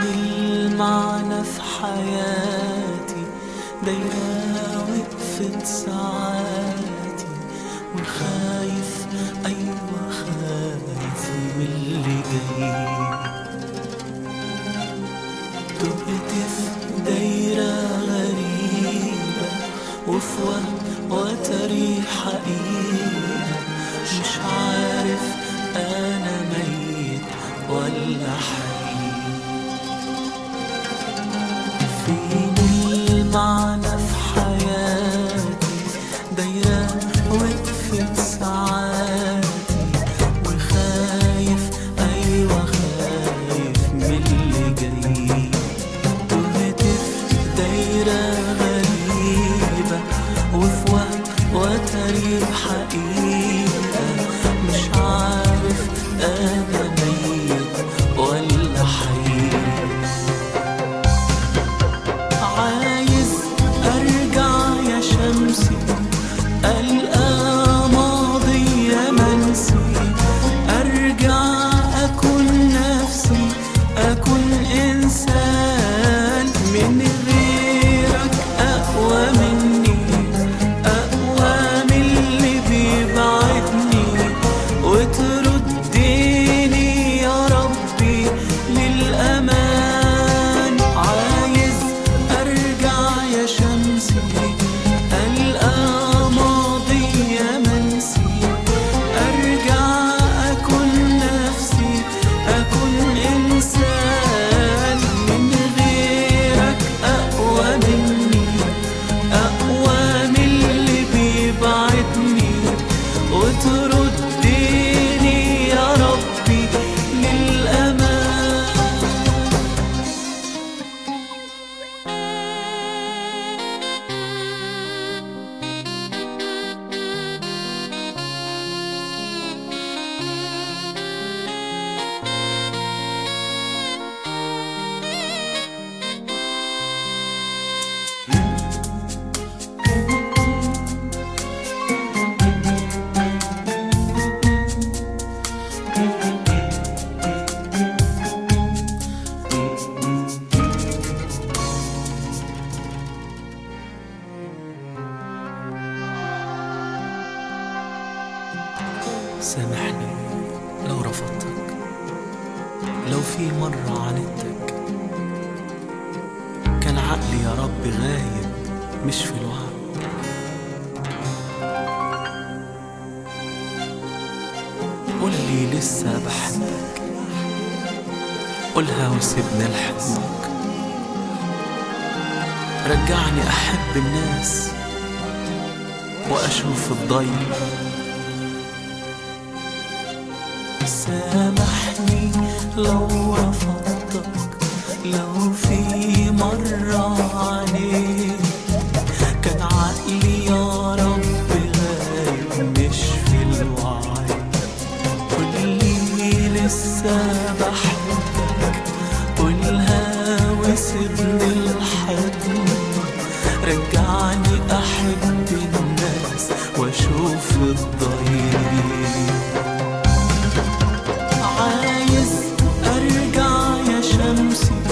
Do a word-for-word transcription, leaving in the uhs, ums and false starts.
المعنى في حياتي دايرة وقفت ساعاتي، وخايف أيوة خايف من اللي جاي. تهت في دايرة غريبة وفي وهم وتري حقيقة، مش عارف أنا ميت ولا حي. فين المعنى في حياتي دايرة وقفت ساعاتي، وخايف أيوة خايف من اللي جاي. تهت في دايرة غريبة وفي وهم وتري حقيقة، مش عارف أنا ميت ولا حي. عايز أرجع يا شمسي ألقى ماضي منسي، أرجع أكون نفسي أكون إنسان. من غيرك أقوى مني أقوى من اللي بيبعدني، وترديني يا ربي للأمان. عايز أرجع يا شمسي ألقى ماضي منسي، أرجع أكون نفسي أكون إنسان. من غيرك أقوى مني أقوى من اللي بيبعدني، وترديني يا ربي للأمان. سامحني لو رفضتك، لو في مرة عاندتك، كان عقلي يا رب غايب مش في الوعي. قولي لسه بحبك، قولها وسيبني لحضنك. رجعني أحب الناس وأشوف الضيق. سامحني لو رفضتك، لو في مرة عانيت، كان عقلي يا رب غايب مش في الوعي. قولي لسه بحبك، قولها وسيبني لحضنك. رجعني أحب الناس وأشوف الضيق. عايز أرجع يا شمسي